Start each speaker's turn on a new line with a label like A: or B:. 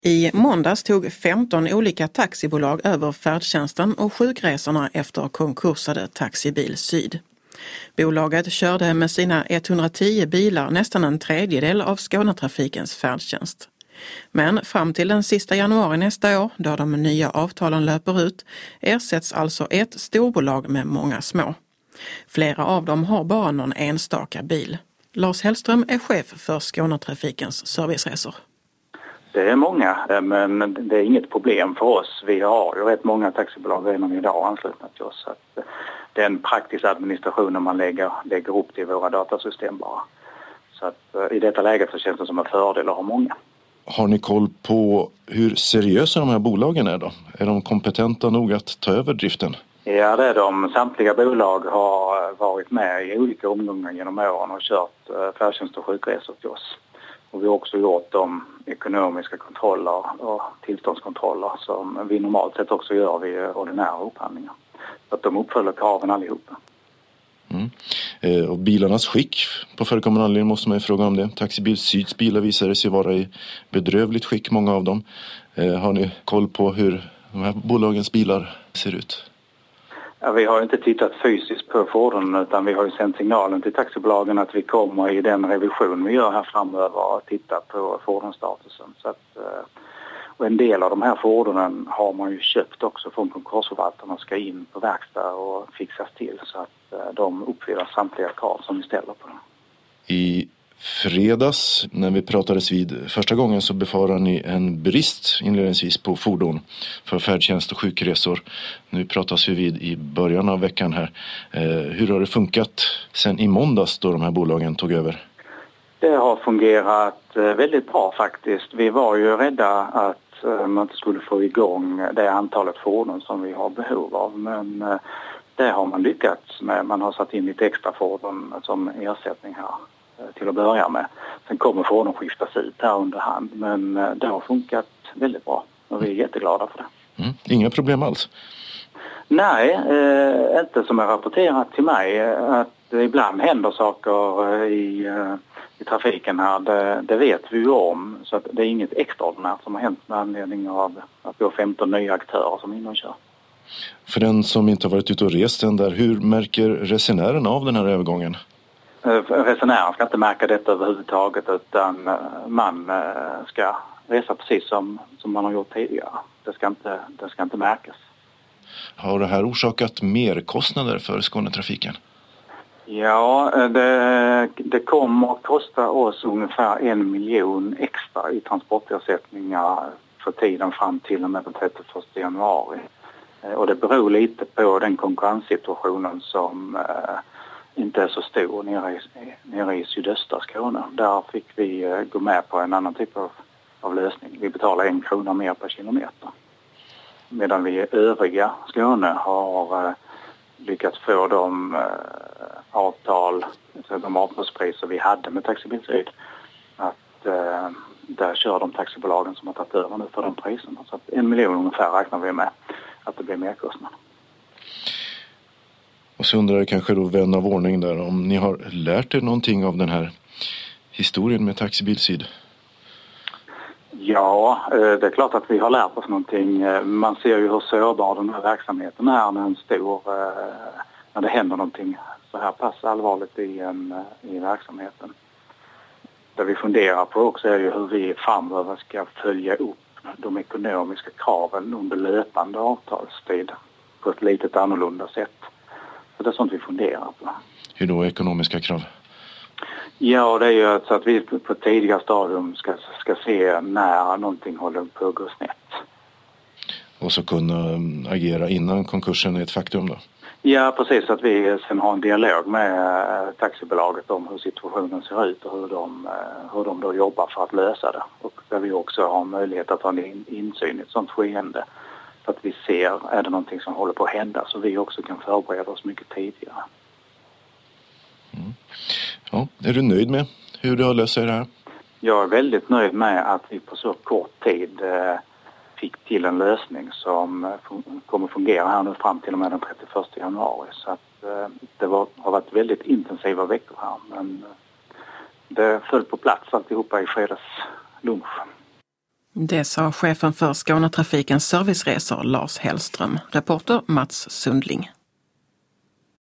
A: I måndags tog 15 olika taxibolag över färdtjänsten och sjukresorna efter konkursade Taxibil Syd. Bolaget körde med sina 110 bilar nästan en tredjedel av Skånetrafikens färdtjänst. Men fram till den sista januari nästa år, då de nya avtalen löper ut, ersätts alltså ett storbolag med många små. Flera av dem har bara någon enstaka bil. Lars Hellström är chef för Skånetrafikens serviceresor.
B: Det är många, men det är inget problem för oss. Vi har ju rätt många taxibolag redan idag anslutna till oss. Så att det är en praktisk administration när man lägger upp till våra datasystem bara. Så att i detta läget så känns det som en fördel att ha många.
C: Har ni koll på hur seriösa de här bolagen är då? Är de kompetenta nog att ta över driften?
B: Ja, det är de. Samtliga bolag har varit med i olika omgångar genom åren och kört färdtjänst och sjukresor till oss. Och vi har också gjort de ekonomiska kontroller och tillståndskontroller som vi normalt sett också gör vid ordinära upphandlingar. Så att de uppfyller kraven allihopa.
C: Och bilarnas skick på förekommande anledning måste man ju fråga om det. Taxibil Syds bilar visar sig vara i bedrövligt skick, många av dem. Har ni koll på hur de här bolagens bilar ser ut?
B: Ja, vi har inte tittat fysiskt på fordonen utan vi har ju sänt signalen till taxibolagen att vi kommer i den revision vi gör här framöver att titta på fordonsstatusen. Så att, och en del av de här fordonen har man ju köpt också från konkursförvaltarna och ska in på verkstad och fixas till så att de uppfyller samtliga krav som vi ställer på dem.
C: I fredags när vi pratades vid första gången så befarar ni en brist inledningsvis på fordon för färdtjänst och sjukresor. Nu pratas vi vid i början av veckan här. Hur har det funkat sen i måndags då de här bolagen tog över?
B: Det har fungerat väldigt bra faktiskt. Vi var ju rädda att man inte skulle få igång det antalet fordon som vi har behov av. Men det har man lyckats med. Man har satt in lite extra fordon som ersättning här till att börja med. Sen kommer fordon skiftas ut här under hand. Men det har funkat väldigt bra och vi är jätteglada för det.
C: Inga problem alls?
B: Nej, inte som är rapporterat till mig. Att ibland händer saker i trafiken här, det vet vi ju om. Så att det är inget extraordinärt som har hänt med anledning av att vi har 15 nya aktörer som är inne och kör.
C: För den som inte har varit ute och rest än där, hur märker resenären av den här övergången?
B: Resenären ska inte märka detta överhuvudtaget utan man ska resa precis som man har gjort tidigare. Det ska inte märkas.
C: Har det här orsakat mer kostnader för Skånetrafiken?
B: Ja, det kommer att kosta oss ungefär 1 miljon extra i transportersättningar för tiden fram till och med den 31 januari. Och det beror lite på den konkurrenssituationen som inte är så stor nere i sydöstra Skåne. Där fick vi gå med på en annan typ av lösning. Vi betalar 1 krona mer per kilometer. Medan vi i övriga Skåne har lyckats få de avtalspriser vi hade med Taxibil Syd. Att där kör de taxibolagen som har tagit över nu för de priserna. Så att 1 miljon ungefär räknar vi med att det blir mer kostnad.
C: Och så undrar jag kanske då vän av ordning där om ni har lärt er någonting av den här historien med Taxibil Syd?
B: Ja, det är klart att vi har lärt oss någonting. Man ser ju hur sårbar den här verksamheten är när det händer någonting så här pass allvarligt i verksamheten. Det vi funderar på också är ju hur vi framöver ska följa upp de ekonomiska kraven under löpande avtalstid på ett litet annorlunda sätt. Så det är sånt vi funderar på.
C: Hur då ekonomiska krav?
B: Ja, det är ju så att vi på ett tidigare stadium ska se när någonting håller på att gå snett.
C: Och så kunna agera innan konkursen är ett faktum då? Ja,
B: precis. Att vi sen har en dialog med taxibolaget om hur situationen ser ut och hur de då jobbar för att lösa det. Och där vi också har möjlighet att ha en insyn i ett sånt skeende. Så att vi ser, är det någonting som håller på att hända så vi också kan förbereda oss mycket tidigare.
C: Ja, är du nöjd med hur du har löst det här?
B: Jag är väldigt nöjd med att vi på så kort tid fick till en lösning som kommer fungera här nu fram till och med den 31 januari. Så att det har varit väldigt intensiva veckor här men det föll på plats alltihopa i fredags lunch.
A: Det sa chefen för Skånetrafikens serviceresor Lars Hellström. Reporter Mats Sundling.